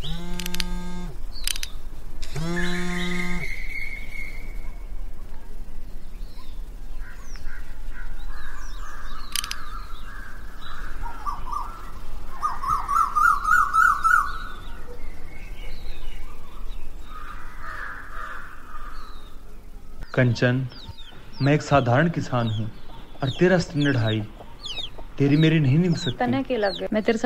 कंचन, मैं एक साधारण किसान हूँ और तेरा स्तन ढाई तेरी मेरी नहीं निभ सकती। तने के लग गए मैं तेरे